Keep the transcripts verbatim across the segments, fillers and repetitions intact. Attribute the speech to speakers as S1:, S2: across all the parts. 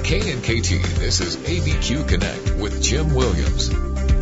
S1: K N K T, this is A B Q Connect with Jim Williams.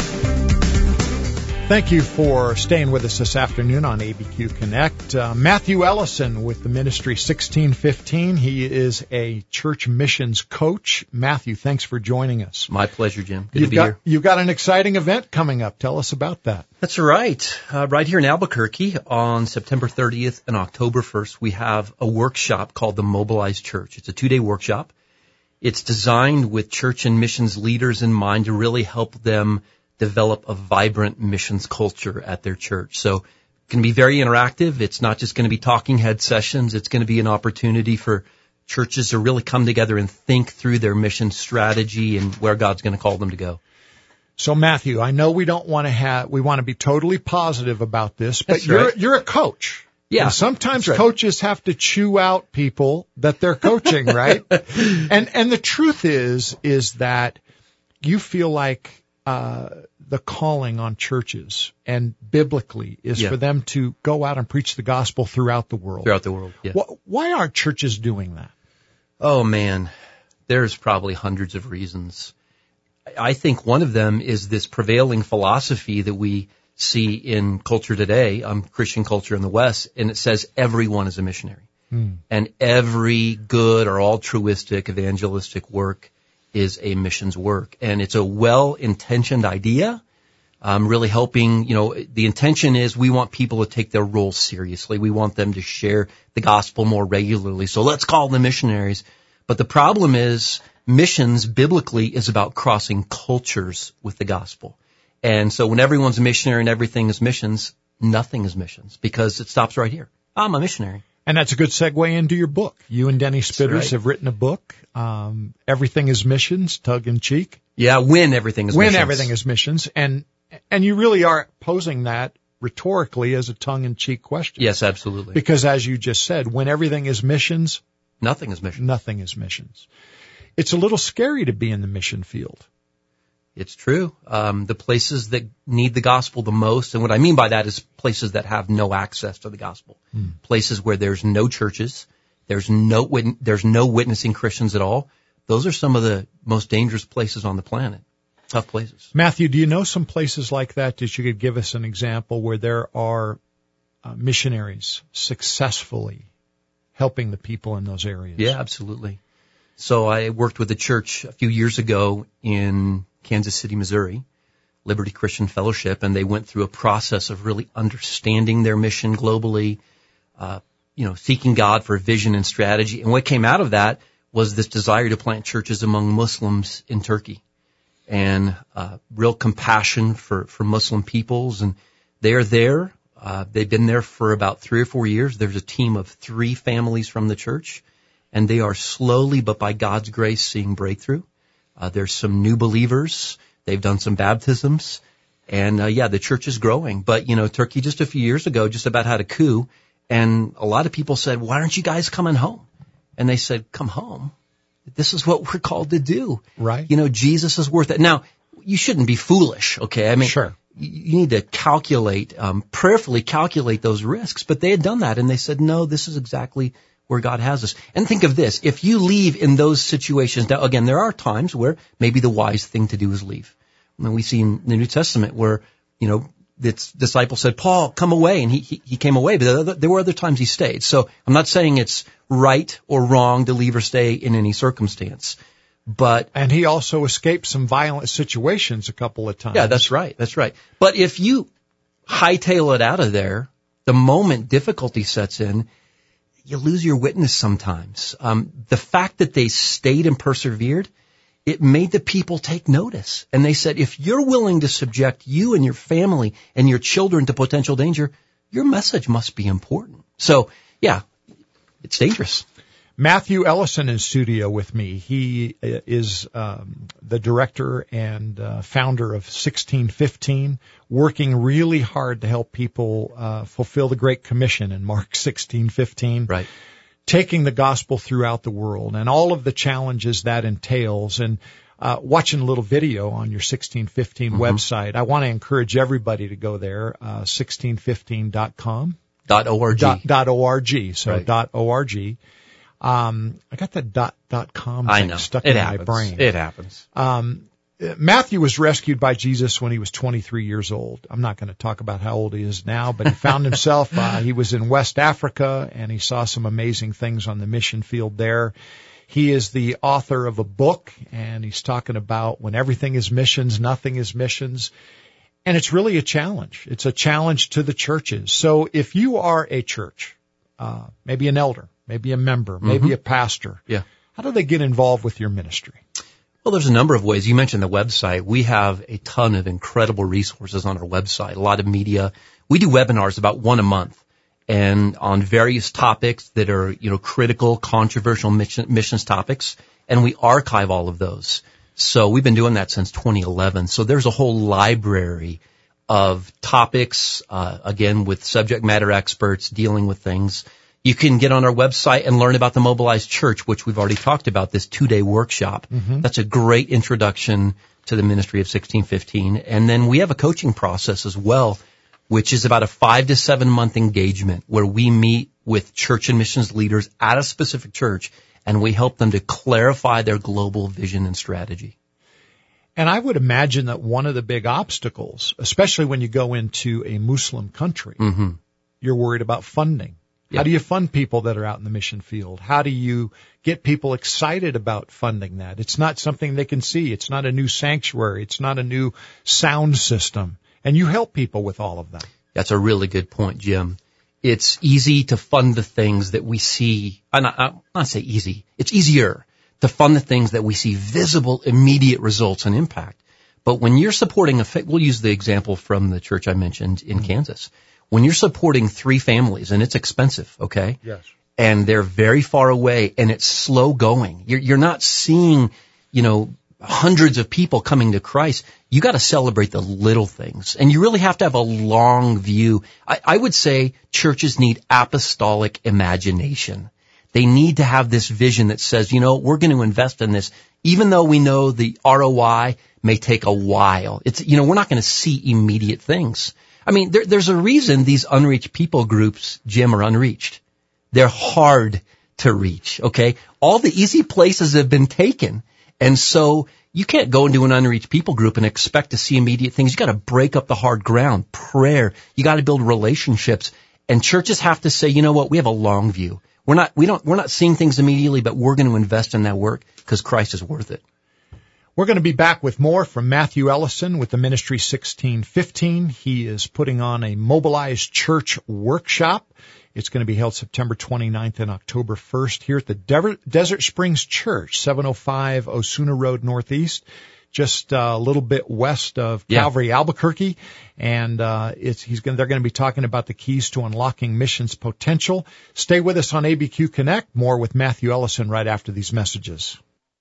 S2: Thank you for staying with us this afternoon on A B Q Connect. Uh, Matthew Ellison with the ministry sixteen fifteen. He is a church missions coach. Matthew, thanks for joining us.
S3: My pleasure, Jim. Good
S2: you've
S3: to be
S2: got,
S3: here.
S2: You've got an exciting event coming up. Tell us about that.
S3: That's right. Uh, right here in Albuquerque on September thirtieth and October first, we have a workshop called the Mobilized Church. It's a two-day workshop. It's designed with church and missions leaders in mind to really help them develop a vibrant missions culture at their church. So it can be very interactive. It's not just going to be talking head sessions. It's going to be an opportunity for churches to really come together and think through their mission strategy and where God's going to call them to go.
S2: So Matthew, I know we don't want to have, we want to be totally positive about this, but
S3: That's
S2: you're,
S3: right.
S2: you're a coach.
S3: Yeah.
S2: And sometimes
S3: right.
S2: coaches have to chew out people that they're coaching, right? And, and the truth is, is that you feel like, uh, the calling on churches and biblically is
S3: yeah.
S2: for them to go out and preach the gospel throughout the world.
S3: Throughout the world, yeah.
S2: Why aren't churches doing that?
S3: Oh, man, there's probably hundreds of reasons. I think one of them is this prevailing philosophy that we see in culture today, um, Christian culture in the West, and it says everyone is a missionary. Hmm. And every good or altruistic evangelistic work is a missions work. And it's a well-intentioned idea, um, really helping, you know, the intention is we want people to take their role seriously. We want them to share the gospel more regularly. So let's call them missionaries. But the problem is missions biblically is about crossing cultures with the gospel. And so when everyone's a missionary and everything is missions, nothing is missions because it stops right here. I'm a missionary.
S2: And that's a good segue into your book. You and Denny Spitters
S3: right.
S2: have written a book, um, Everything is Missions, Tug in Cheek.
S3: Yeah, when everything is
S2: when
S3: missions.
S2: When everything is missions. And, and you really are posing that rhetorically as a tongue-in-cheek question.
S3: Yes, absolutely.
S2: Because as you just said, when everything is missions,
S3: nothing is missions.
S2: Nothing is missions. It's a little scary to be in the mission field.
S3: It's true. Um, the places that need the gospel the most, and what I mean by that is places that have no access to the gospel. Hmm. Places where there's no churches, there's no wit- there's no witnessing Christians at all. Those are some of the most dangerous places on the planet. Tough places.
S2: Matthew, do you know some places like that that you could give us an example where there are uh, missionaries successfully helping the people in those areas?
S3: Yeah, absolutely. So I worked with a church a few years ago in Kansas City, Missouri, Liberty Christian Fellowship, and they went through a process of really understanding their mission globally, uh, you know, seeking God for vision and strategy. And what came out of that was this desire to plant churches among Muslims in Turkey and uh, real compassion for, for Muslim peoples. And they are there. Uh, they've been there for about three or four years. There's a team of three families from the church, and they are slowly, but by God's grace, seeing breakthrough. Uh, there's some new believers. They've done some baptisms. And, uh, yeah, the church is growing. But, you know, Turkey just a few years ago just about had a coup. And a lot of people said, why aren't you guys coming home? And they said, come home. This is what we're called to do.
S2: Right.
S3: You know, Jesus is worth it. Now, you shouldn't be foolish, okay? I mean,
S2: sure.
S3: You need to calculate, um, prayerfully calculate those risks. But they had done that. And they said, no, this is exactly where God has us. And think of this. If you leave in those situations, now again, there are times where maybe the wise thing to do is leave. I mean, we see in the New Testament where, you know, the disciple said, Paul, come away. And he, he, he came away, but there were other times he stayed. So I'm not saying it's right or wrong to leave or stay in any circumstance. But
S2: and he also escaped some violent situations a couple of times.
S3: Yeah, that's right. That's right. But if you hightail it out of there, the moment difficulty sets in, you lose your witness sometimes. Um, the fact that they stayed and persevered, it made the people take notice. And they said, if you're willing to subject you and your family and your children to potential danger, your message must be important. So, yeah, it's dangerous.
S2: Matthew Ellison in studio with me. He is um, the director and uh, founder of sixteen fifteen, working really hard to help people uh, fulfill the Great Commission in Mark sixteen fifteen.
S3: Right.
S2: Taking the gospel throughout the world and all of the challenges that entails. And uh, watching a little video on your sixteen fifteen mm-hmm. website. I want to encourage everybody to go there, uh, sixteen fifteen dot com.
S3: Dot org.
S2: Dot, dot org. So
S3: right.
S2: dot org. Um, I got that dot, dot com
S3: I
S2: thing
S3: know.
S2: stuck
S3: It
S2: in
S3: happens.
S2: my brain.
S3: It happens.
S2: Um, Matthew was rescued by Jesus when he was twenty-three years old. I'm not going to talk about how old he is now, but he found himself, uh, he was in West Africa, and he saw some amazing things on the mission field there. He is the author of a book, and he's talking about when everything is missions, nothing is missions. And it's really a challenge. It's a challenge to the churches. So if you are a church, uh, maybe an elder, maybe a member, maybe
S3: Mm-hmm.
S2: a pastor,
S3: Yeah.
S2: how do they get involved with your ministry?
S3: Well, there's a number of ways. You mentioned the website. We have a ton of incredible resources on our website, a lot of media. We do webinars about one a month and on various topics that are, you know, critical, controversial mission, missions topics, and we archive all of those. So we've been doing that since twenty eleven. So there's a whole library of topics, uh, again, with subject matter experts dealing with things. You can get on our website and learn about the Mobilized Church, which we've already talked about, this two-day workshop. Mm-hmm. That's a great introduction to the ministry of sixteen fifteen. And then we have a coaching process as well, which is about a five to seven month engagement where we meet with church and missions leaders at a specific church, and we help them to clarify their global vision and strategy.
S2: And I would imagine that one of the big obstacles, especially when you go into a Muslim country, mm-hmm. you're worried about funding. How do you fund people that are out in the mission field? How do you get people excited about funding that? It's not something they can see. It's not a new sanctuary. It's not a new sound system. And you help people with all of that.
S3: That's a really good point, Jim. It's easy to fund the things that we see. I'm not, I'm not say easy. It's easier to fund the things that we see visible, immediate results and impact. But when you're supporting a, we'll use the example from the church I mentioned in mm-hmm. Kansas. When you're supporting three families, and it's expensive, okay?
S2: Yes.
S3: And they're very far away, and it's slow going. You're, you're not seeing, you know, hundreds of people coming to Christ. You got to celebrate the little things, and you really have to have a long view. I, I would say churches need apostolic imagination. They need to have this vision that says, you know, we're going to invest in this, even though we know the R O I may take a while. It's, you know, we're not going to see immediate things. I mean, there, there's a reason these unreached people groups, Jim, are unreached. They're hard to reach, okay? All the easy places have been taken. And so you can't go into an unreached people group and expect to see immediate things. You got to break up the hard ground, prayer. You got to build relationships. And churches have to say, you know what? We have a long view. We're not, we don't, we're not seeing things immediately, but we're going to invest in that work because Christ is worth it.
S2: We're going to be back with more from Matthew Ellison with the Ministry sixteen fifteen. He is putting on a Mobilized Church workshop. It's going to be held September twenty-ninth and October first here at the De- Desert Springs Church, seven oh five Osuna Road Northeast, just uh, a little bit west of
S3: yeah.
S2: Calvary, Albuquerque. And uh, it's he's going. They're going to be talking about the keys to unlocking missions potential. Stay with us on A B Q Connect. More with Matthew Ellison right after these messages.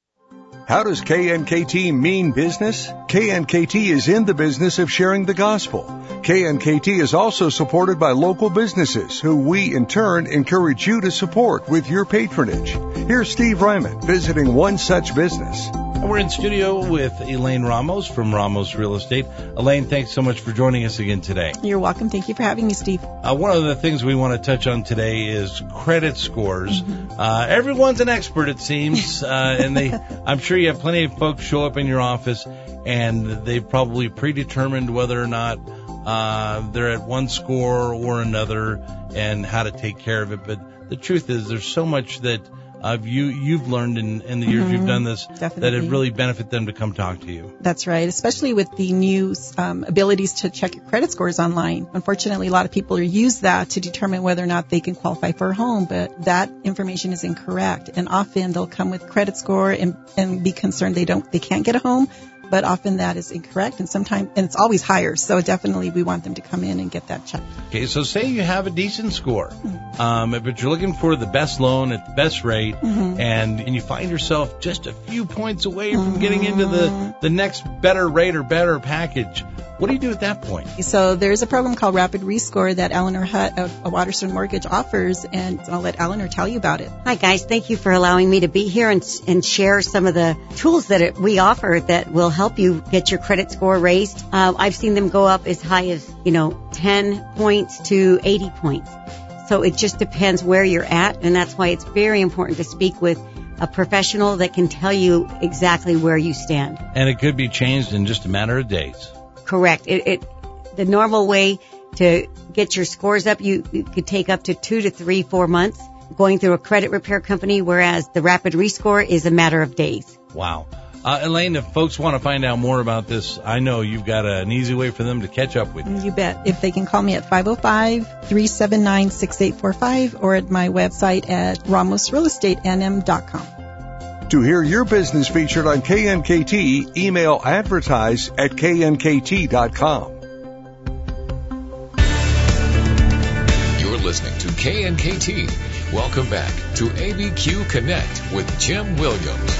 S4: How does K N K T mean business? K N K T is in the business of sharing the gospel. K N K T is also supported by local businesses who we, in turn, encourage you to support with your patronage. Here's Steve Ryman visiting one such business.
S5: We're in studio with Elaine Ramos from Ramos Real Estate. Elaine, thanks so much for joining us again today.
S6: You're welcome. Thank you for having me, Steve.
S5: Uh, one of the things we want to touch on today is credit scores. Mm-hmm. Uh, everyone's an expert, it seems, uh, and they, I'm sure you have plenty of folks show up in your office, and they've probably predetermined whether or not uh, they're at one score or another and how to take care of it. But the truth is there's so much that Uh, you, you've learned in, in the years mm-hmm. you've done this
S6: Definitely.
S5: that it really benefit them to come talk to you.
S6: That's right, especially with the new um, abilities to check your credit scores online. Unfortunately, a lot of people use that to determine whether or not they can qualify for a home, but that information is incorrect. And often they'll come with credit score and, and be concerned they don't, they can't get a home. But often that is incorrect, and sometimes, and it's always higher. So definitely we want them to come in and get that checked.
S5: Okay, so say you have a decent score, mm-hmm. um, but you're looking for the best loan at the best rate, mm-hmm. and, and you find yourself just a few points away from mm-hmm. getting into the, the next better rate or better package. What do you do at that point?
S6: So there's a program called Rapid Rescore that Eleanor Hutt of Waterstone Mortgage offers, and I'll let Eleanor tell you about it.
S7: Hi, guys. Thank you for allowing me to be here and, and share some of the tools that it, we offer that will help you get your credit score raised. Uh, I've seen them go up as high as, you know, ten points to eighty points. So it just depends where you're at, and that's why it's very important to speak with a professional that can tell you exactly where you stand.
S5: And it could be changed in just a matter of days.
S7: Correct. It, it the normal way to get your scores up, you, you could take up to two to three, four months going through a credit repair company, whereas the Rapid Rescore is a matter of days.
S5: Wow. Uh, Elaine, if folks want to find out more about this, I know you've got a, an easy way for them to catch up with you.
S6: You bet. If they can call me at five oh five, three seven nine, six eight four five or at my website at ramos real estate n m dot com.
S4: To hear your business featured on K N K T, email advertise at k n k t dot com.
S1: You're listening to K N K T. Welcome back to A B Q Connect with Jim Williams.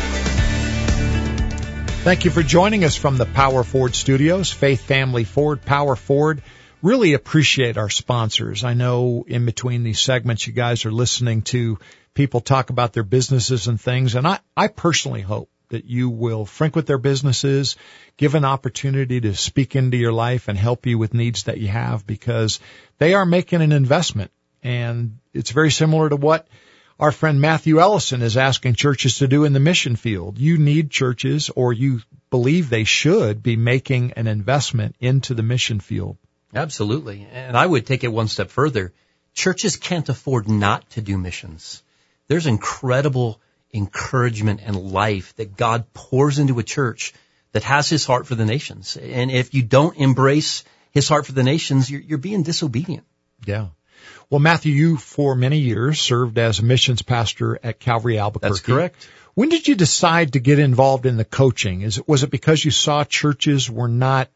S2: Thank you for joining us from the Power Ford Studios, Faith Family Ford, Power Ford. Really appreciate our sponsors. I know in between these segments you guys are listening to people talk about their businesses and things, and I, I personally hope that you will frequent their businesses, give an opportunity to speak into your life and help you with needs that you have, because they are making an investment. And it's very similar to what our friend Matthew Ellison is asking churches to do in the mission field. You need churches, or you believe they should be making an investment into the mission field.
S3: Absolutely. And I would take it one step further. Churches can't afford not to do missions. There's incredible encouragement and life that God pours into a church that has his heart for the nations. And if you don't embrace his heart for the nations, you're, you're being disobedient.
S2: Yeah. Well, Matthew, you for many years served as a missions pastor at Calvary Albuquerque.
S5: That's correct.
S2: When did you decide to get involved in the coaching? Is it, was it because you saw churches were not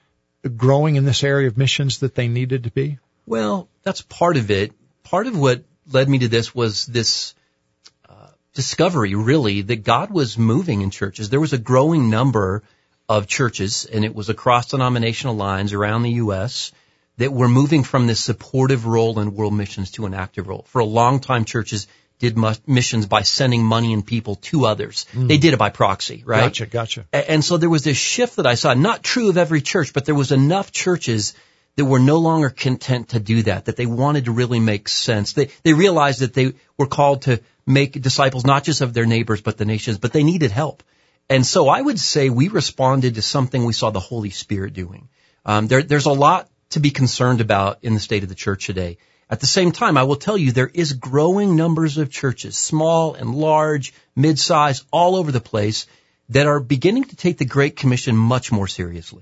S2: growing in this area of missions that they needed to be?
S3: Well, that's part of it. Part of what led me to this was this uh, discovery, really, that God was moving in churches. There was a growing number of churches, and it was across denominational lines around the U S, that were moving from this supportive role in world missions to an active role. For a long time, churches did missions by sending money and people to others. Mm. They did it by proxy, right?
S2: Gotcha, gotcha.
S3: And so there was this shift that I saw, not true of every church, but there was enough churches that were no longer content to do that, that they wanted to really make sense. They, they realized that they were called to make disciples not just of their neighbors, but the nations, but they needed help. And so I would say we responded to something we saw the Holy Spirit doing. Um, there, there's a lot to be concerned about in the state of the church today. At the same time, I will tell you there is growing numbers of churches, small and large, mid-size, all over the place, that are beginning to take the Great Commission much more seriously.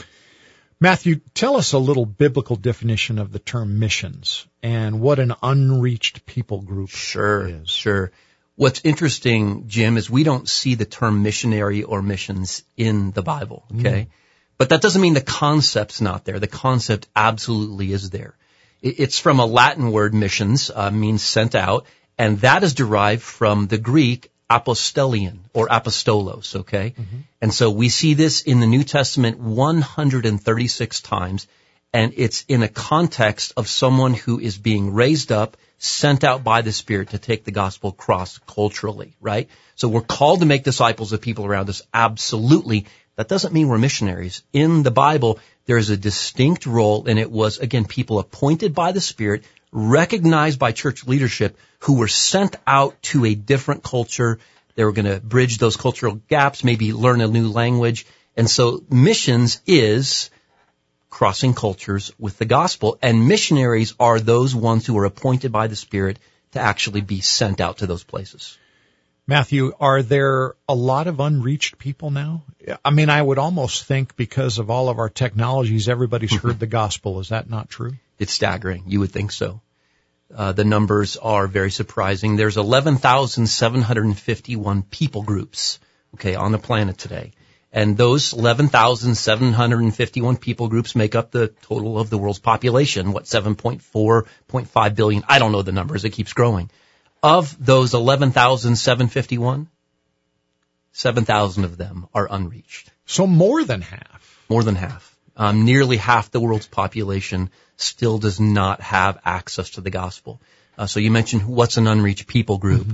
S2: Matthew, tell us a little biblical definition of the term missions and what an unreached people group
S3: sure,
S2: is.
S3: Sure. What's interesting, Jim, is we don't see the term missionary or missions in the Bible, okay? Mm. But that doesn't mean the concept's not there. The concept absolutely is there. It's from a Latin word, missions, uh, means sent out, and that is derived from the Greek apostellion or apostolos, okay? Mm-hmm. And so we see this in the New Testament one hundred thirty-six times, and it's in a context of someone who is being raised up, sent out by the Spirit to take the gospel cross-culturally, right? So we're called to make disciples of people around us, absolutely. That doesn't mean we're missionaries. In the Bible, there is a distinct role, and it was, again, people appointed by the Spirit, recognized by church leadership, who were sent out to a different culture. They were going to bridge those cultural gaps, maybe learn a new language. And so missions is crossing cultures with the gospel, and missionaries are those ones who are appointed by the Spirit to actually be sent out to those places.
S2: Matthew, are there a lot of unreached people now? I mean, I would almost think because of all of our technologies, everybody's heard the gospel. Is that not true?
S3: It's staggering. You would think so. Uh, the numbers are very surprising. There's eleven thousand seven hundred fifty-one people groups, okay, on the planet today. And those eleven thousand seven hundred fifty-one people groups make up the total of the world's population, what, seven point four, seven point five billion? I don't know the numbers. It keeps growing. Of those eleven thousand seven hundred fifty-one, seven thousand of them are unreached.
S2: So more than half.
S3: More than half. Um, nearly half the world's population still does not have access to the gospel. Uh, so you mentioned what's an unreached people group. Mm-hmm.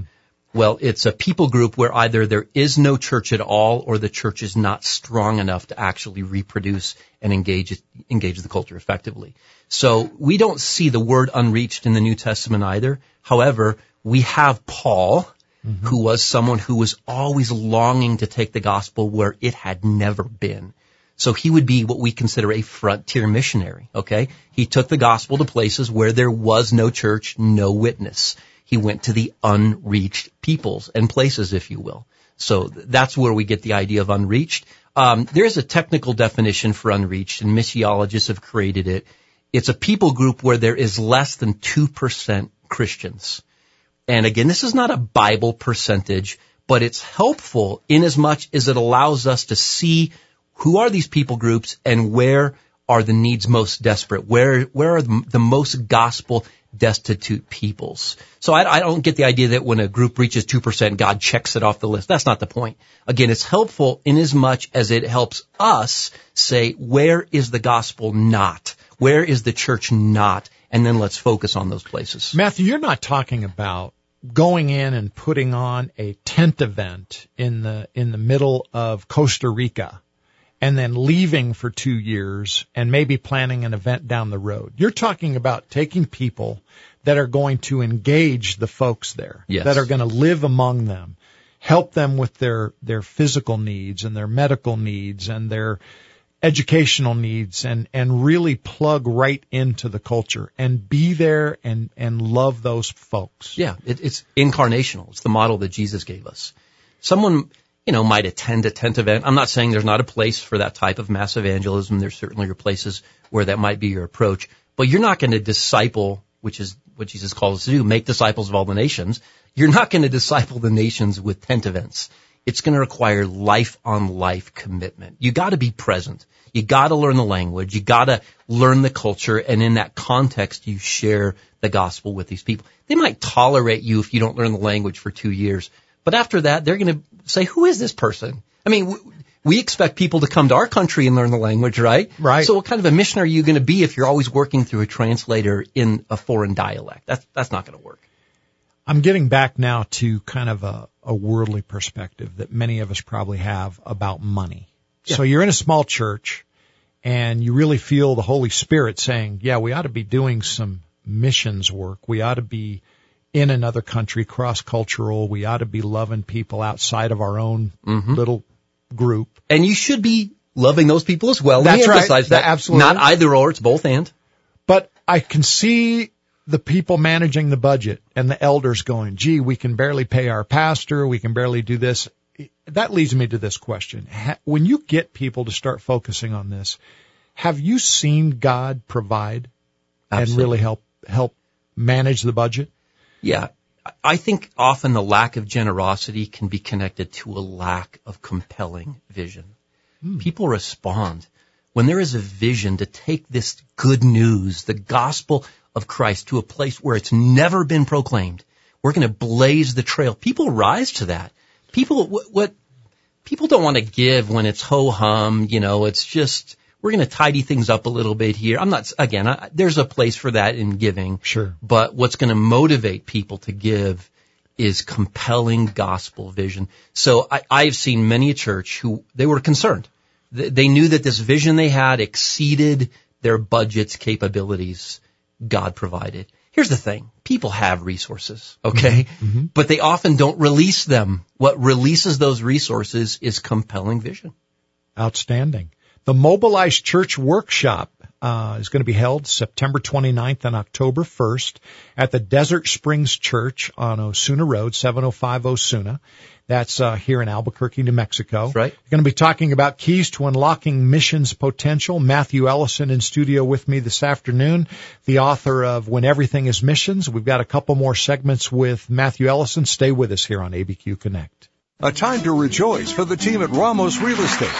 S3: Well, it's a people group where either there is no church at all or the church is not strong enough to actually reproduce and engage engage the culture effectively. So we don't see the word unreached in the New Testament either. However, we have Paul, mm-hmm. who was someone who was always longing to take the gospel where it had never been. So he would be what we consider a frontier missionary, okay? He took the gospel to places where there was no church, no witness. He went to the unreached peoples and places, if you will. So that's where we get the idea of unreached. Um, there's a technical definition for unreached, and missiologists have created it. It's a people group where there is less than two percent Christians. And again, this is not a Bible percentage, but it's helpful in as much as it allows us to see who are these people groups and where are the needs most desperate? Where where are the, the most gospel destitute peoples? So I, I don't get the idea that when a group reaches two percent, God checks it off the list. That's not the point. Again, it's helpful in as much as it helps us say, where is the gospel not? Where is the church not? And then let's focus on those places.
S2: Matthew, you're not talking about going in and putting on a tent event in the in the middle of Costa Rica and then leaving for two years and maybe planning an event down the road. You're talking about taking people that are going to engage the folks there,
S3: yes.
S2: that are going to live among them, help them with their, their physical needs and their medical needs and their educational needs, and, and really plug right into the culture and be there and, and love those folks.
S3: Yeah, it, it's incarnational. It's the model that Jesus gave us. Someone, you know, might attend a tent event. I'm not saying there's not a place for that type of mass evangelism. There certainly are places where that might be your approach. But you're not going to disciple, which is what Jesus calls us to do, make disciples of all the nations. You're not going to disciple the nations with tent events. It's going to require life-on-life commitment. You got to be present. You got to learn the language. You got to learn the culture. And in that context, you share the gospel with these people. They might tolerate you if you don't learn the language for two years. But after that, they're going to say, who is this person? I mean, we expect people to come to our country and learn the language, right?
S2: Right.
S3: So what kind of a mission are you going to be if you're always working through a translator in a foreign dialect? That's, that's not going to work.
S2: I'm getting back now to kind of a, a worldly perspective that many of us probably have about money. Yeah. So you're in a small church and you really feel the Holy Spirit saying, yeah, we ought to be doing some missions work. We ought to be in another country, cross-cultural. We ought to be loving people outside of our own mm-hmm. little group.
S3: And you should be loving those people as well.
S2: That's
S3: we
S2: right.
S3: emphasize that.
S2: Absolutely.
S3: Not either or, it's both and.
S2: But I can see the people managing the budget and the elders going, gee, we can barely pay our pastor. We can barely do this. That leads me to this question. When you get people to start focusing on this, have you seen God provide
S3: Absolutely.
S2: and really help, help manage the budget?
S3: Yeah. I think often the lack of generosity can be connected to a lack of compelling vision. Hmm. People respond when there is a vision to take this good news, the gospel of Christ, to a place where it's never been proclaimed. We're going to blaze the trail. People rise to that. People, what, what people don't want to give when it's ho hum. You know, it's just, we're going to tidy things up a little bit here. I'm not, again, I, there's a place for that in giving.
S2: Sure.
S3: But what's going to motivate people to give is compelling gospel vision. So I, I've seen many a church who, they were concerned. They, they knew that this vision they had exceeded their budget's capabilities. God provided. Here's the thing. People have resources, okay? Mm-hmm. But they often don't release them. What releases those resources is compelling vision.
S2: Outstanding. The Mobilized Church Workshop uh, is going to be held September twenty-ninth and October first at the Desert Springs Church on Osuna Road, seven oh five Osuna. That's uh, here in Albuquerque, New Mexico.
S3: That's right.
S2: We're going to be talking about keys to unlocking missions potential. Matthew Ellison in studio with me this afternoon, the author of When Everything is Missions. We've got a couple more segments with Matthew Ellison. Stay with us here on A B Q Connect.
S4: A time to rejoice for the team at Ramos Real Estate.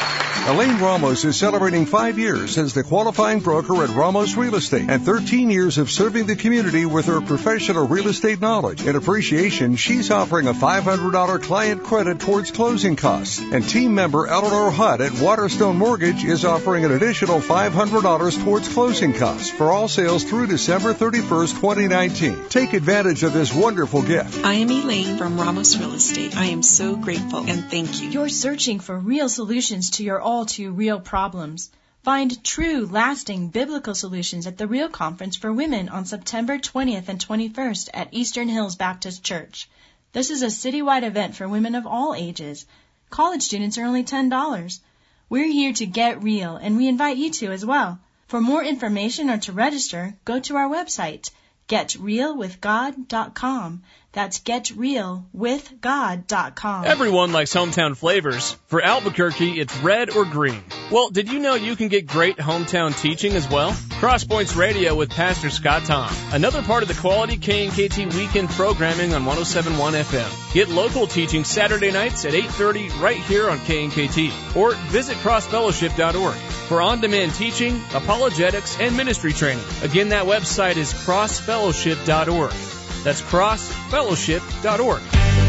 S4: Elaine Ramos is celebrating five years as the qualifying broker at Ramos Real Estate and thirteen years of serving the community with her professional real estate knowledge. In appreciation, she's offering a five hundred dollars client credit towards closing costs. And team member Eleanor Hutt at Waterstone Mortgage is offering an additional five hundred dollars towards closing costs for all sales through December thirty-first, twenty nineteen. Take advantage of this wonderful gift.
S8: I am Elaine from Ramos Real Estate. I am so grateful and thank you.
S9: You're searching for real solutions to your all too real problems. Find true, lasting biblical solutions at the Real Conference for Women on September twentieth and twenty-first at Eastern Hills Baptist Church. This is a citywide event for women of all ages. College students are only ten dollars. We're here to get real, and we invite you to as well. For more information or to register, go to our website, get real with god dot com. That's get real with god dot com.
S10: Everyone likes hometown flavors. For Albuquerque, it's red or green. Well, did you know you can get great hometown teaching as well? Crosspoints Radio with Pastor Scott Tom. Another part of the quality K N K T weekend programming on one oh seven point one F M. Get local teaching Saturday nights at eight thirty right here on K N K T. Or visit cross fellowship dot org for on-demand teaching, apologetics, and ministry training. Again, that website is cross fellowship dot org. That's cross fellowship dot org.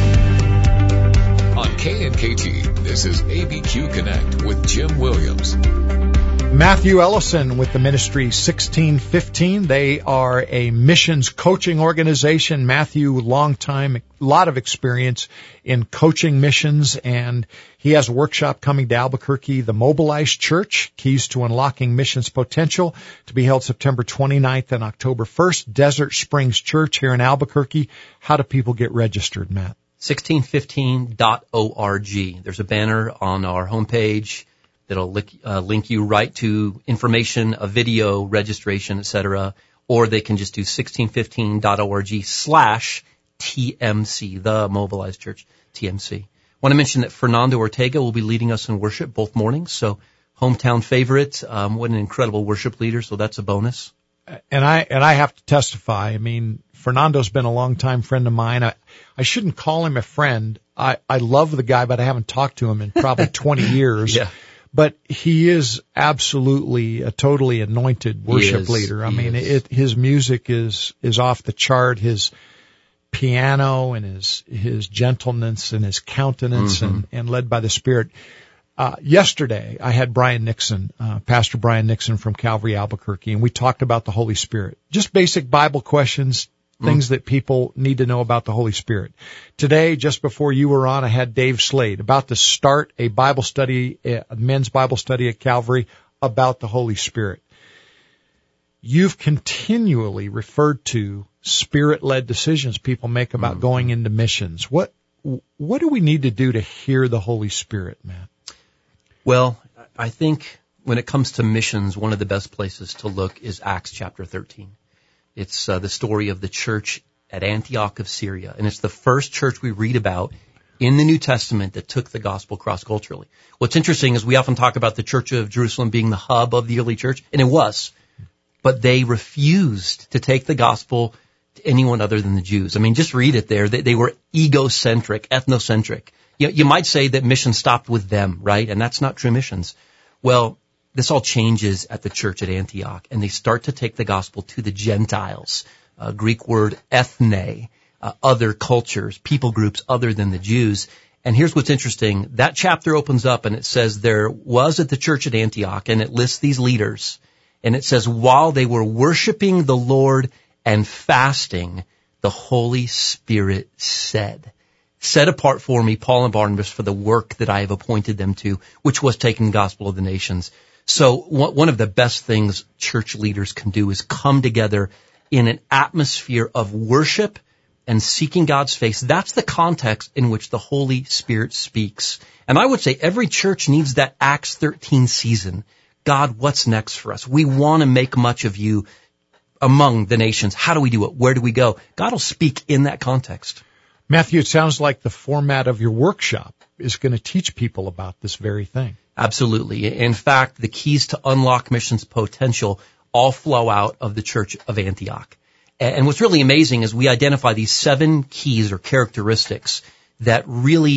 S1: On K N K T, this is A B Q Connect with Jim Williams.
S2: Matthew Ellison with the ministry sixteen fifteen. They are a missions coaching organization. Matthew, long time, a lot of experience in coaching missions, and he has a workshop coming to Albuquerque, the Mobilized Church, Keys to Unlocking Missions Potential, to be held September twenty-ninth and October first, Desert Springs Church here in Albuquerque. How do people get registered, Matt?
S3: sixteen fifteen dot org. There's a banner on our homepage that'll link, uh, link you right to information, a video, registration, et cetera. Or they can just do sixteen fifteen dot org slash T M C, the Mobilized Church, T M C. I want to mention that Fernando Ortega will be leading us in worship both mornings. So hometown favorite, um, what an incredible worship leader. So that's a bonus.
S2: And I, and I have to testify. I mean, Fernando's been a longtime friend of mine. I, I shouldn't call him a friend. I, I love the guy, but I haven't talked to him in probably twenty years.
S3: Yeah.
S2: But he is absolutely a totally anointed worship leader. I
S3: he
S2: mean,
S3: is.
S2: it, his music is, is off the chart. His piano and his, his gentleness and his countenance mm-hmm. and, and led by the Spirit. Uh, yesterday I had Brian Nixon, uh, Pastor Brian Nixon from Calvary Albuquerque, and we talked about the Holy Spirit. Just basic Bible questions, things mm. that people need to know about the Holy Spirit. Today, just before you were on, I had Dave Slade about to start a Bible study, a men's Bible study at Calvary about the Holy Spirit. You've continually referred to Spirit-led decisions people make about mm. going into missions. What, what do we need to do to hear the Holy Spirit, Matt?
S3: Well, I think when it comes to missions, one of the best places to look is Acts chapter thirteen. It's uh, the story of the church at Antioch of Syria, and it's the first church we read about in the New Testament that took the gospel cross-culturally. What's interesting is we often talk about the Church of Jerusalem being the hub of the early church, and it was, but they refused to take the gospel to anyone other than the Jews. I mean, just read it there. They, they were egocentric, ethnocentric. You, you might say that mission stopped with them, right? And that's not true missions. Well, this all changes at the church at Antioch, and they start to take the gospel to the Gentiles, uh, Greek word ethne, uh, other cultures, people groups other than the Jews. And here's what's interesting. That chapter opens up and it says there was at the church at Antioch, and it lists these leaders. And it says, while they were worshiping the Lord and fasting, the Holy Spirit said, set apart for me Paul and Barnabas for the work that I have appointed them to, which was taking the gospel of the nations. So one of the best things church leaders can do is come together in an atmosphere of worship and seeking God's face. That's the context in which the Holy Spirit speaks. And I would say every church needs that Acts thirteen season. God, what's next for us? We want to make much of you among the nations. How do we do it? Where do we go? God will speak in that context.
S2: Matthew, it sounds like the format of your workshop is going to teach people about this very thing.
S3: Absolutely. In fact, the keys to unlock missions potential all flow out of the church of Antioch. And what's really amazing is we identify these seven keys or characteristics that really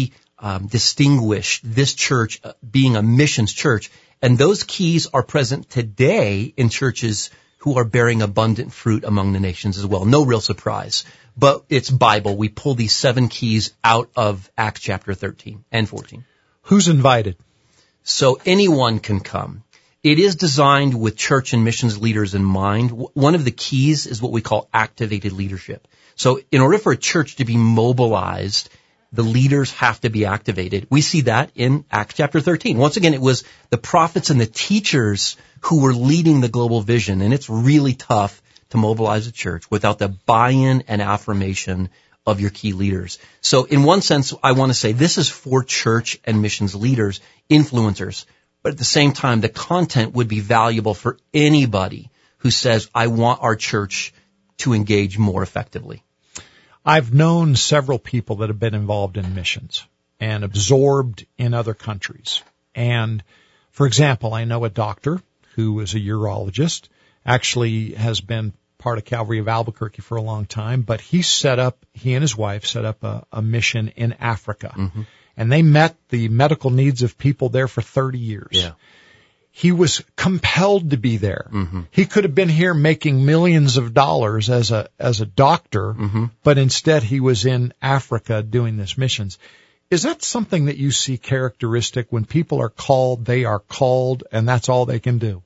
S3: um, distinguish this church uh, being a missions church. And those keys are present today in churches who are bearing abundant fruit among the nations as well. No real surprise. But it's Bible. We pull these seven keys out of Acts chapter thirteen and fourteen.
S2: Who's invited?
S3: So anyone can come. It is designed with church and missions leaders in mind. One of the keys is what we call activated leadership. So in order for a church to be mobilized, the leaders have to be activated. We see that in Acts chapter thirteen. Once again, it was the prophets and the teachers who were leading the global vision, and it's really tough to mobilize a church without the buy-in and affirmation of your key leaders. So in one sense, I want to say this is for church and missions leaders, influencers. But at the same time, the content would be valuable for anybody who says, I want our church to engage more effectively.
S2: I've known several people that have been involved in missions and absorbed in other countries. And, for example, I know a doctor who is a urologist, actually has been part of Calvary of Albuquerque for a long time, but he set up, he and his wife set up a, a mission in Africa. Mm-hmm. And they met the medical needs of people there for thirty years.
S3: Yeah.
S2: He was compelled to be there.
S3: Mm-hmm.
S2: He could have been here making millions of dollars as a as a doctor,
S3: mm-hmm.
S2: but instead he was in Africa doing this missions. Is that something that you see characteristic when people are called, they are called, and that's all they can do?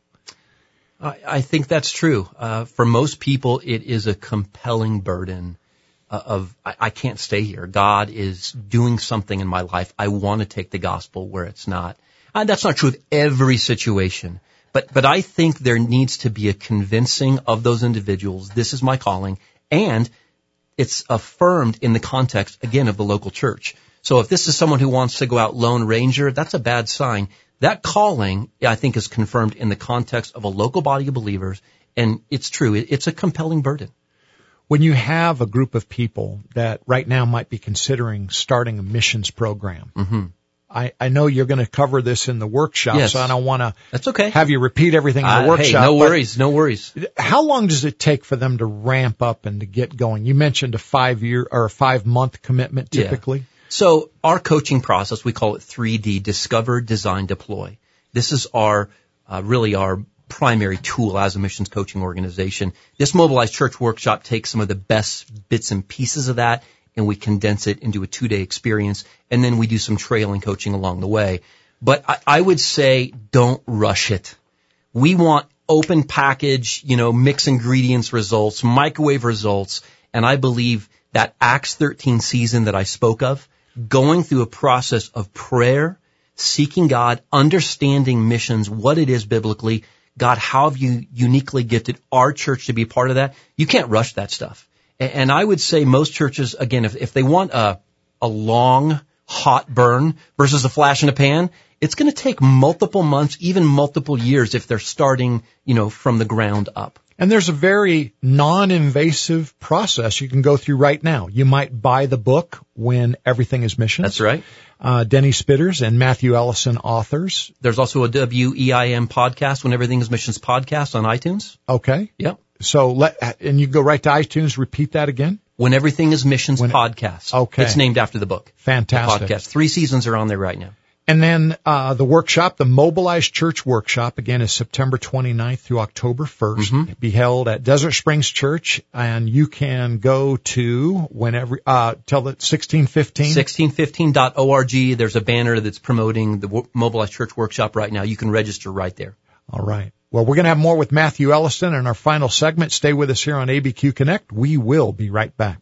S3: I, I think that's true. Uh, for most people, it is a compelling burden uh, of, I, I can't stay here. God is doing something in my life. I want to take the gospel where it's not. Uh, that's not true of every situation. But, but I think there needs to be a convincing of those individuals. This is my calling. And it's affirmed in the context, again, of the local church. So if this is someone who wants to go out Lone Ranger, that's a bad sign. That calling, I think, is confirmed in the context of a local body of believers, and it's true. It's a compelling burden.
S2: When you have a group of people that right now might be considering starting a missions program,
S3: mm-hmm.
S2: I, I know you're going to cover this in the workshop,
S3: yes.
S2: so I don't want to
S3: That's okay.
S2: have you repeat everything in the
S3: uh,
S2: workshop.
S3: Hey, no worries, no worries.
S2: How long does it take for them to ramp up and to get going? You mentioned a five-year or a five-month commitment typically.
S3: Yeah. So our coaching process, we call it three D, discover, design, deploy. This is our, uh, really our primary tool as a missions coaching organization. This Mobilized Church Workshop takes some of the best bits and pieces of that, and we condense it into a two-day experience, and then we do some trailing coaching along the way. But I, I would say don't rush it. We want open package, you know, mix ingredients results, microwave results, and I believe that Acts thirteen season that I spoke of, going through a process of prayer, seeking God, understanding missions, what it is biblically, God, how have you uniquely gifted our church to be part of that? You can't rush that stuff. And I would say most churches, again, if, if they want a, a long, hot burn versus a flash in a pan, it's going to take multiple months, even multiple years if they're starting, you know, from the ground up.
S2: And there's a very non-invasive process you can go through right now. You might buy the book When Everything is Missions.
S3: That's right.
S2: Uh, Denny Spitters and Matthew Ellison authors.
S3: There's also a W E I M podcast, When Everything is Missions podcast on iTunes.
S2: Okay.
S3: Yep.
S2: So let, and you go right to iTunes, repeat that again?
S3: When Everything is Missions when, podcast.
S2: Okay.
S3: It's named after the book.
S2: Fantastic.
S3: The podcast. Three seasons are on there right now.
S2: And then uh the workshop, the Mobilized Church Workshop, again, is September twenty-ninth through October first.
S3: Mm-hmm.
S2: It'll be held at Desert Springs Church, and you can go to whenever, uh, tell it sixteen fifteen.
S3: sixteen fifteen dot org. There's a banner that's promoting the Mobilized Church Workshop right now. You can register right there.
S2: All right. Well, we're going to have more with Matthew Ellison in our final segment. Stay with us here on A B Q Connect. We will be right back.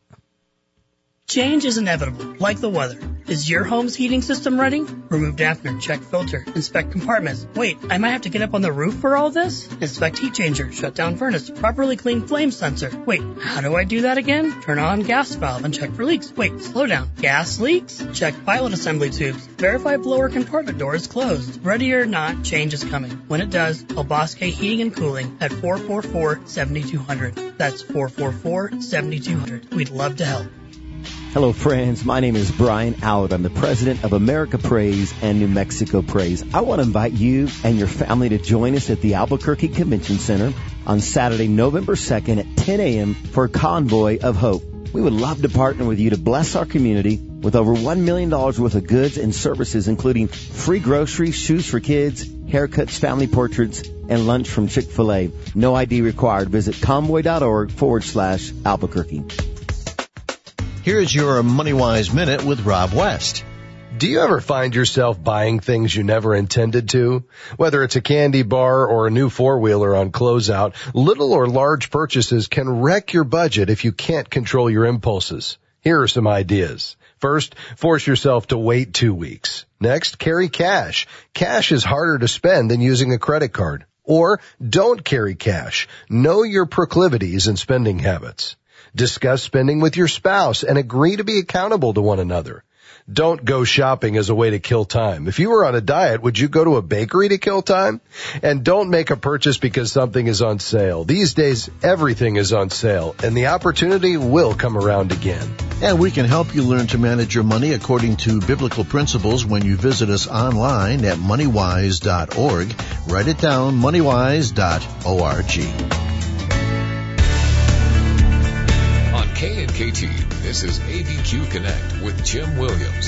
S11: Change is inevitable, like the weather. Is your home's heating system running? Remove dampener, check filter, inspect compartments. Wait, I might have to get up on the roof for all this? Inspect heat changer, shut down furnace, properly clean flame sensor. Wait, how do I do that again? Turn on gas valve and check for leaks. Wait, slow down. Gas leaks? Check pilot assembly tubes. Verify blower compartment door is closed. Ready or not, change is coming. When it does, El Bosque Heating and Cooling at four four four, seven two zero zero. That's four four four, seven two zero zero. We'd love to help.
S12: Hello, friends. My name is Brian Allard. I'm the president of America Praise and New Mexico Praise. I want to invite you and your family to join us at the Albuquerque Convention Center on Saturday, November second at ten a.m. for a Convoy of Hope. We would love to partner with you to bless our community with over one million dollars worth of goods and services, including free groceries, shoes for kids, haircuts, family portraits, and lunch from Chick-fil-A. No I D required. Visit convoy.org forward slash Albuquerque.
S13: Here's your MoneyWise Minute with Rob West.
S14: Do you ever find yourself buying things you never intended to? Whether it's a candy bar or a new four-wheeler on closeout, little or large purchases can wreck your budget if you can't control your impulses. Here are some ideas. First, force yourself to wait two weeks. Next, carry cash. Cash is harder to spend than using a credit card. Or don't carry cash. Know your proclivities and spending habits. Discuss spending with your spouse and agree to be accountable to one another. Don't go shopping as a way to kill time. If you were on a diet, would you go to a bakery to kill time? And don't make a purchase because something is on sale. These days, everything is on sale, and the opportunity will come around again.
S13: And we can help you learn to manage your money according to biblical principles when you visit us online at money wise dot org. Write it down, money wise dot org.
S1: K and K T, this is A B Q Connect with Jim Williams.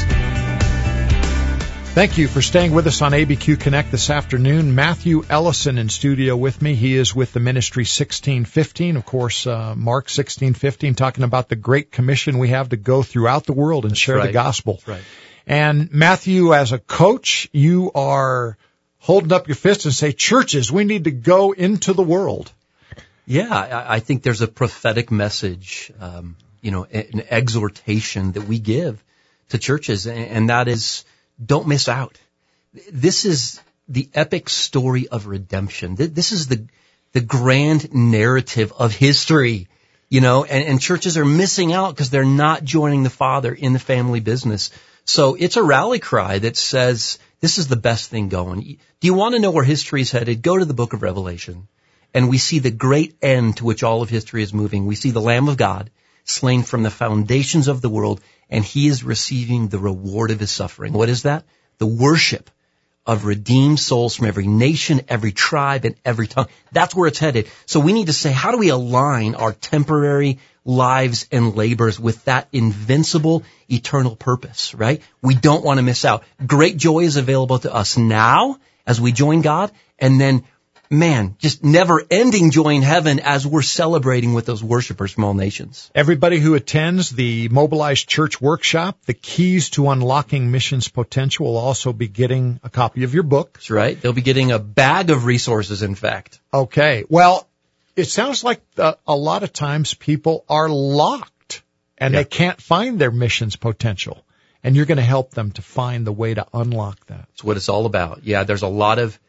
S2: Thank you for staying with us on A B Q Connect this afternoon. Matthew Ellison in studio with me. He is with the ministry sixteen fifteen. Of course, uh, Mark sixteen fifteen, talking about the great commission we have to go throughout the world and
S3: That's
S2: share
S3: right.
S2: the gospel.
S3: That's right.
S2: And Matthew, as a coach, you are holding up your fist and say, churches, we need to go into the world.
S3: Yeah, I, I think there's a prophetic message, um, you know, an exhortation that we give to churches, and, and that is, don't miss out. This is the epic story of redemption. This is the the grand narrative of history, you know, and, and churches are missing out because they're not joining the Father in the family business. So it's a rally cry that says this is the best thing going. Do you want to know where history is headed? Go to the book of Revelation. And we see the great end to which all of history is moving. We see the Lamb of God slain from the foundations of the world, and he is receiving the reward of his suffering. What is that? The worship of redeemed souls from every nation, every tribe, and every tongue. That's where it's headed. So we need to say, how do we align our temporary lives and labors with that invincible, eternal purpose, right? We don't want to miss out. Great joy is available to us now as we join God, and then man, just never-ending joy in heaven as we're celebrating with those worshipers from all nations.
S2: Everybody who attends the Mobilized Church Workshop, The Keys to Unlocking Missions Potential, will also be getting a copy of your book.
S3: That's right. They'll be getting a bag of resources, in fact.
S2: Okay. Well, it sounds like uh, a lot of times people are locked and yeah. they can't find their missions potential. And you're going to help them to find the way to unlock that.
S3: That's what it's all about. Yeah, there's a lot of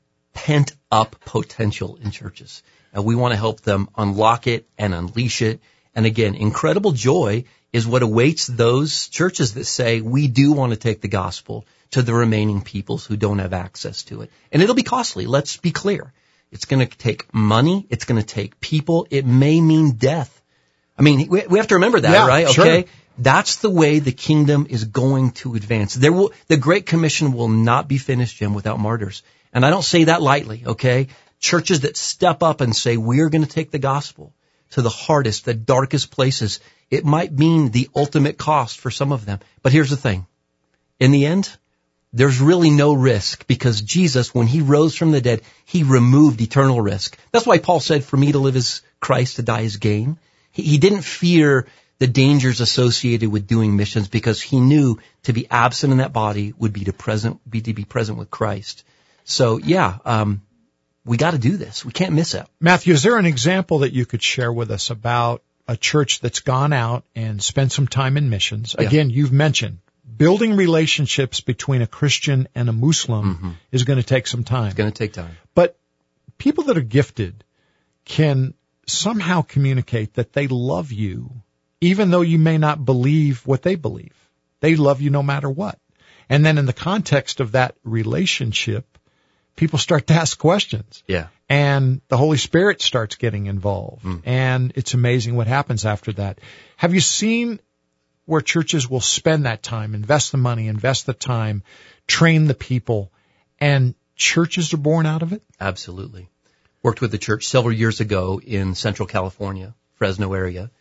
S3: pent-up potential in churches. And we want to help them unlock it and unleash it. And again, incredible joy is what awaits those churches that say, we do want to take the gospel to the remaining peoples who don't have access to it. And it'll be costly. Let's be clear. It's going to take money. It's going to take people. It may mean death. I mean, we, we have to remember that,
S2: yeah,
S3: right?
S2: Sure.
S3: Okay. That's the way the kingdom is going to advance. There will, the Great Commission will not be finished, Jim, without martyrs. And I don't say that lightly, okay? Churches that step up and say, we're going to take the gospel to the hardest, the darkest places. It might mean the ultimate cost for some of them. But here's the thing. In the end, there's really no risk because Jesus, when he rose from the dead, he removed eternal risk. That's why Paul said, for me to live is Christ, to die is gain. He, he didn't fear the dangers associated with doing missions because he knew to be absent in that body would be to present, be to be present with Christ. So, yeah, um, we got to do this. We can't miss it.
S2: Matthew, is there an example that you could share with us about a church that's gone out and spent some time in missions?
S3: Yeah.
S2: Again, you've mentioned building relationships between a Christian and a Muslim
S3: mm-hmm.
S2: is going to take some time.
S3: It's going to take time.
S2: But people that are gifted can somehow communicate that they love you, even though you may not believe what they believe. They love you no matter what. And then in the context of that relationship, people start to ask questions.
S3: Yeah.
S2: And the Holy Spirit starts getting involved.
S3: Mm.
S2: And it's amazing what happens after that. Have you seen where churches will spend that time, invest the money, invest the time, train the people, and churches are born out of it?
S3: Absolutely. Worked with the church several years ago in Central California, Fresno area.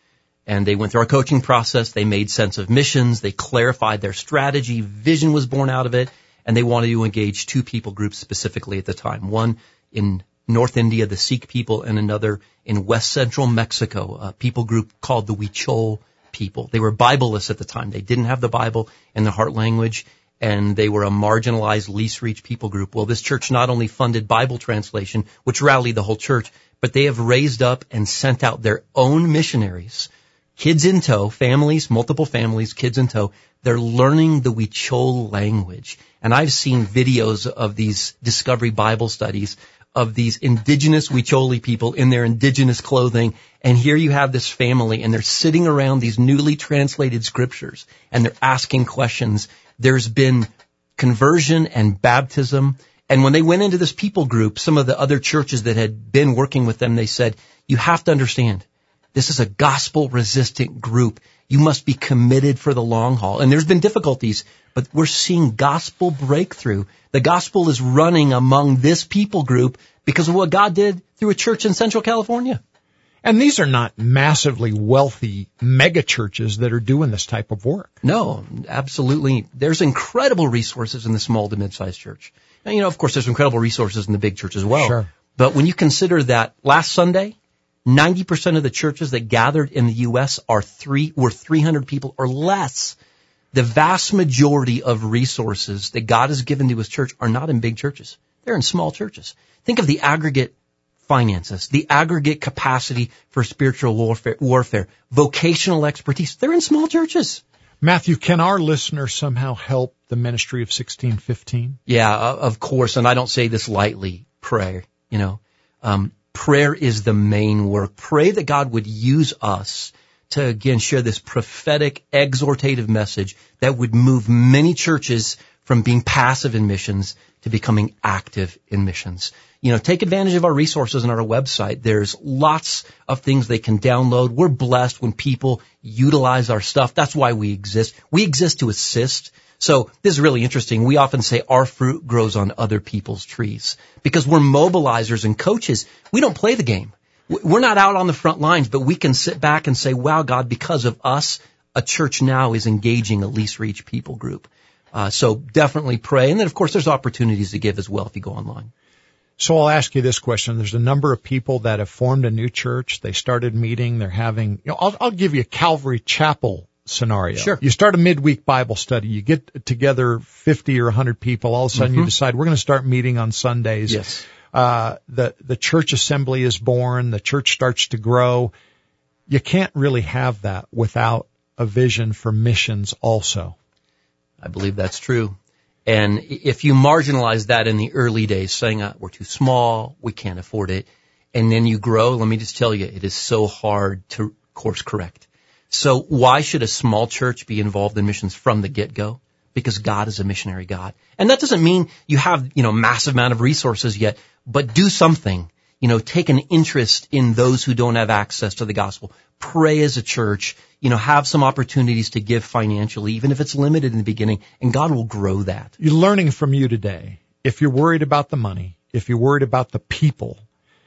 S3: And they went through our coaching process. They made sense of missions. They clarified their strategy. Vision was born out of it. And they wanted to engage two people groups specifically at the time. One in North India, the Sikh people, and another in West Central Mexico, a people group called the Huichol people. They were Bibleless at the time. They didn't have the Bible in their heart language, and they were a marginalized, least reached people group. Well, this church not only funded Bible translation, which rallied the whole church, but they have raised up and sent out their own missionaries, kids in tow, families, multiple families, kids in tow. They're learning the Huichol language. And I've seen videos of these Discovery Bible studies of these indigenous Huicholi people in their indigenous clothing. And here you have this family, and they're sitting around these newly translated scriptures, and they're asking questions. There's been conversion and baptism. And when they went into this people group, some of the other churches that had been working with them, they said, you have to understand, this is a gospel-resistant group. You must be committed for the long haul. And there's been difficulties, but we're seeing gospel breakthrough. The gospel is running among this people group because of what God did through a church in Central California.
S2: And these are not massively wealthy mega churches that are doing this type of work.
S3: No, absolutely. There's incredible resources in the small to mid-sized church. And, you know, of course, there's incredible resources in the big church as well.
S2: Sure.
S3: But when you consider that last Sunday, ninety percent of the churches that gathered in the U S are three, were three hundred people or less. The vast majority of resources that God has given to his church are not in big churches. They're in small churches. Think of the aggregate finances, the aggregate capacity for spiritual warfare, warfare, vocational expertise. They're in small churches.
S2: Matthew, can our listeners somehow help the ministry of sixteen fifteen?
S3: Yeah, of course. And I don't say this lightly. Prayer, you know, um, prayer is the main work. Pray that God would use us to, again, share this prophetic, exhortative message that would move many churches from being passive in missions to becoming active in missions. You know, take advantage of our resources on our website. There's lots of things they can download. We're blessed when people utilize our stuff. That's why we exist. We exist to assist. So this is really interesting. We often say our fruit grows on other people's trees because we're mobilizers and coaches. We don't play the game. We're not out on the front lines, but we can sit back and say, wow, God, because of us, a church now is engaging a least reached people group. Uh, so definitely pray. And then, of course, there's opportunities to give as well if you go online.
S2: So I'll ask you this question. There's a number of people that have formed a new church. They started meeting. They're having, you know, I'll, I'll give you a Calvary Chapel scenario.
S3: Sure.
S2: You start a midweek Bible study. You get together fifty or one hundred people. All of a sudden mm-hmm. you decide we're going to start meeting on Sundays.
S3: Yes.
S2: Uh, the, the church assembly is born. The church starts to grow. You can't really have that without a vision for missions also.
S3: I believe that's true. And if you marginalize that in the early days, saying uh, we're too small, we can't afford it, and then you grow, let me just tell you, it is so hard to course correct. So why should a small church be involved in missions from the get-go? Because God is a missionary God. And that doesn't mean you have, you know, massive amount of resources yet, but do something. You know, take an interest in those who don't have access to the gospel. Pray as a church. You know, have some opportunities to give financially, even if it's limited in the beginning, and God will grow that.
S2: You're learning from you today. If you're worried about the money, if you're worried about the people,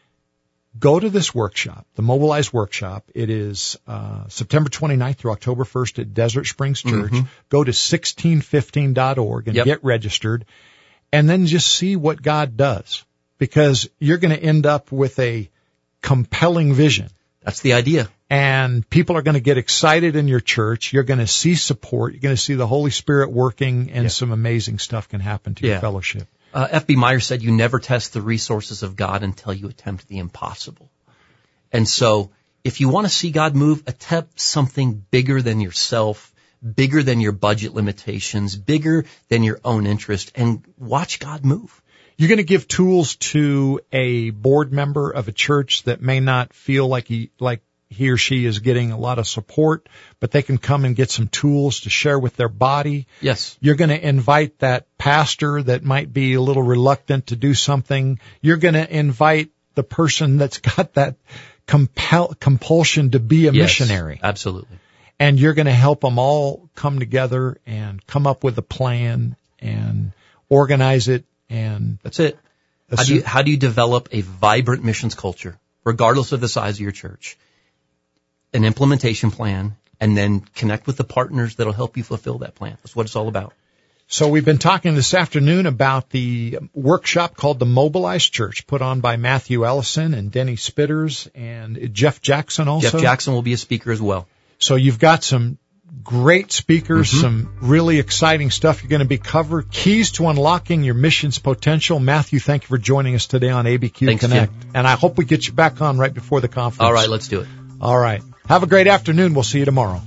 S2: go to this workshop, the Mobilize Workshop. It is uh September twenty-ninth through October first at Desert Springs Church.
S3: Mm-hmm.
S2: Go to sixteen fifteen dot org and
S3: yep.
S2: get registered, and then just see what God does, because you're going to end up with a compelling vision.
S3: That's the idea.
S2: And people are going to get excited in your church. You're going to see support. You're going to see the Holy Spirit working, and yeah. some amazing stuff can happen to
S3: yeah.
S2: your fellowship.
S3: Uh, F B Meyer said you never test the resources of God until you attempt the impossible. And so if you want to see God move, attempt something bigger than yourself, bigger than your budget limitations, bigger than your own interest, and watch God move.
S2: You're going to give tools to a board member of a church that may not feel like he, like he or she is getting a lot of support, but they can come and get some tools to share with their body.
S3: Yes.
S2: You're going to invite that pastor that might be a little reluctant to do something. You're going to invite the person that's got that compel, compulsion to be a
S3: yes,
S2: missionary.
S3: Absolutely.
S2: And you're going to help them all come together and come up with a plan and organize it. And
S3: that's it. How do you, how do you develop a vibrant missions culture, regardless of the size of your church? an implementation plan, and then connect with the partners that'll help you fulfill that plan. That's what it's all about.
S2: So we've been talking this afternoon about the workshop called the Mobilize Church, put on by Matthew Ellison and Denny Spitters and Jeff Jackson also.
S3: Jeff Jackson will be a speaker as well.
S2: So you've got some great speakers,
S3: Mm-hmm.
S2: some really exciting stuff you're going to be covered. Keys to unlocking your mission's potential. Matthew, thank you for joining us today on A B Q
S3: Thanks,
S2: Connect.
S3: Jim.
S2: And I hope we get you back on right before the conference.
S3: All right, let's do it.
S2: All right. Have a great afternoon. We'll see you tomorrow.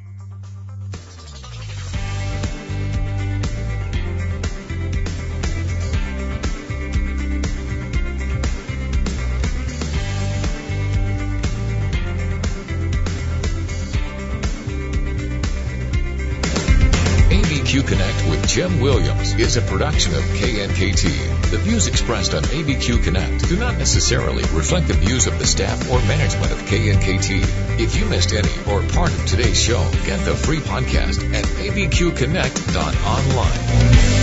S1: A B Q Connect with Jim Williams is a production of K N K T. The views expressed on A B Q Connect do not necessarily reflect the views of the staff or management of K N K T. If you missed any or part of today's show, get the free podcast at a b q connect dot online.